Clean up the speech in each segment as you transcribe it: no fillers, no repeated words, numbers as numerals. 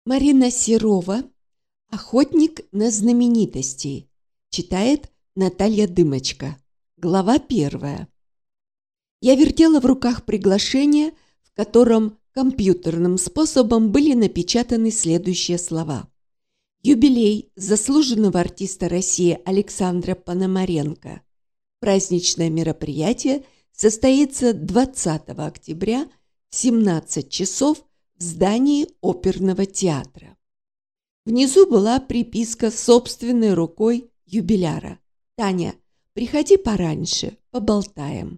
Марина Серова «Охотник на знаменитостей». Читает Наталья Дымочка. Глава 1. Я вертела в руках приглашение, в котором компьютерным способом были напечатаны следующие слова. Юбилей заслуженного артиста России Александра Пономаренко. Праздничное мероприятие состоится 20 октября в 17 часов в здании оперного театра. Внизу была приписка собственной рукой юбиляра. «Таня, приходи пораньше, поболтаем».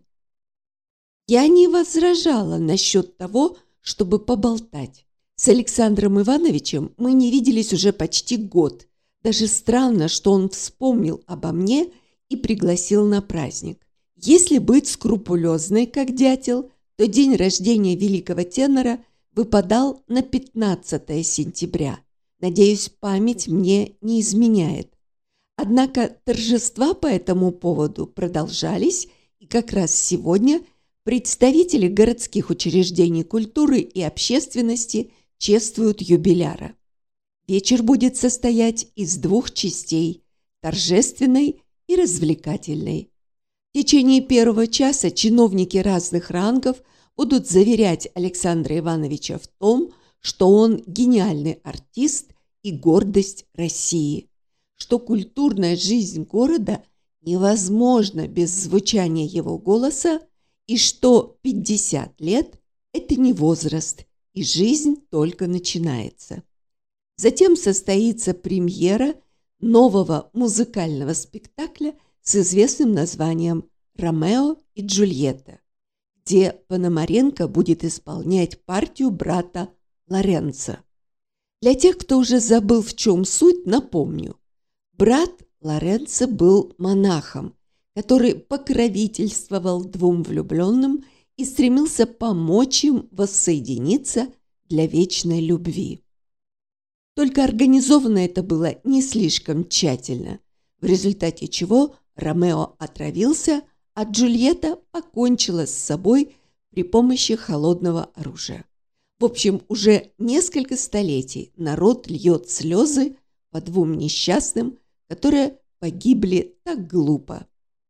Я не возражала насчет того, чтобы поболтать. С Александром Ивановичем мы не виделись уже почти год. Даже странно, что он вспомнил обо мне и пригласил на праздник. Если быть скрупулезной, как дятел, то день рождения великого тенора выпадал на 15 сентября. Надеюсь, память мне не изменяет. Однако торжества по этому поводу продолжались, и как раз сегодня представители городских учреждений культуры и общественности чествуют юбиляра. Вечер будет состоять из 2 частей – торжественной и развлекательной. В течение первого часа чиновники разных рангов будут заверять Александра Ивановича в том, что он гениальный артист и гордость России, что культурная жизнь города невозможна без звучания его голоса и что 50 лет – это не возраст, и жизнь только начинается. Затем состоится премьера нового музыкального спектакля с известным названием «Ромео и Джульетта», где Пономаренко будет исполнять партию брата Лоренцо. Для тех, кто уже забыл, в чем суть, напомню. Брат Лоренцо был монахом, который покровительствовал 2 влюбленным и стремился помочь им воссоединиться для вечной любви. Только организовано это было не слишком тщательно, в результате чего Ромео отравился, а Джульетта покончила с собой при помощи холодного оружия. В общем, уже несколько столетий народ льет слезы по 2 несчастным, которые погибли так глупо.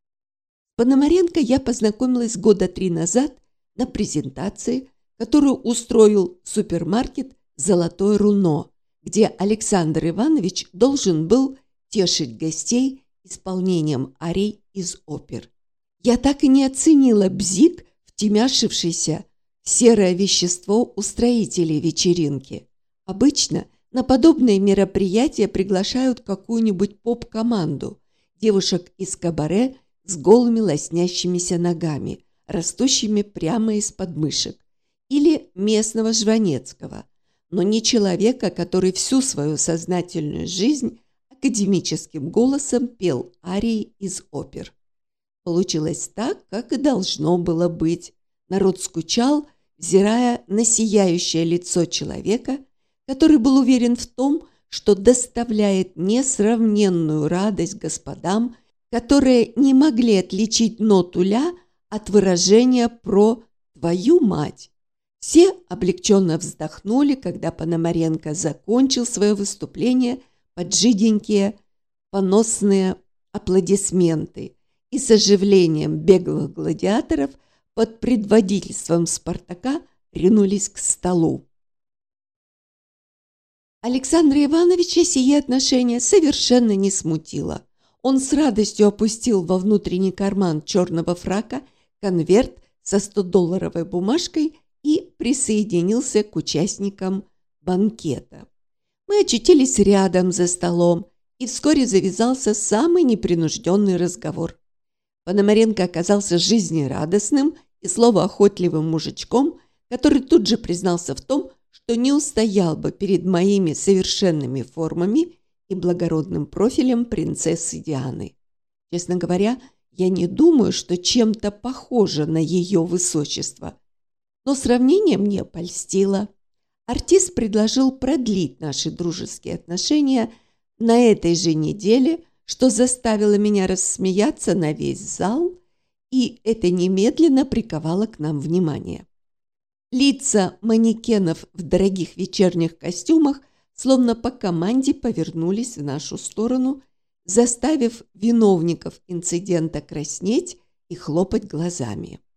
С Пономаренко я познакомилась года 3 назад на презентации, которую устроил супермаркет «Золотое руно», где Александр Иванович должен был тешить гостей исполнением арий из опер. Я так и не оценила бзик, втемяшившийся в серое вещество устроителей вечеринки. Обычно на подобные мероприятия приглашают какую-нибудь поп-команду, девушек из кабаре с голыми лоснящимися ногами, растущими прямо из подмышек, или местного Жванецкого, но не человека, который всю свою сознательную жизнь академическим голосом пел арии из опер. Получилось так, как и должно было быть. Народ скучал, взирая на сияющее лицо человека, который был уверен в том, что доставляет несравненную радость господам, которые не могли отличить ноту ля от выражения про «твою мать». Все облегченно вздохнули, когда Пономаренко закончил свое выступление под жиденькие поносные аплодисменты и с оживлением беглых гладиаторов под предводительством Спартака ринулись к столу. Александра Ивановича сие отношение совершенно не смутило. Он с радостью опустил во внутренний карман черного фрака конверт со 100-долларовой бумажкой и присоединился к участникам банкета. Мы очутились рядом за столом, и вскоре завязался самый непринужденный разговор. Пономаренко оказался жизнерадостным и словоохотливым мужичком, который тут же признался в том, что не устоял бы перед моими совершенными формами и благородным профилем принцессы Дианы. Честно говоря, я не думаю, что чем-то похоже на ее высочество, но сравнение мне польстило. Артист предложил продлить наши дружеские отношения на этой же неделе, что заставило меня рассмеяться на весь зал, и это немедленно приковало к нам внимание. Лица манекенов в дорогих вечерних костюмах словно по команде повернулись в нашу сторону, заставив виновников инцидента краснеть и хлопать глазами.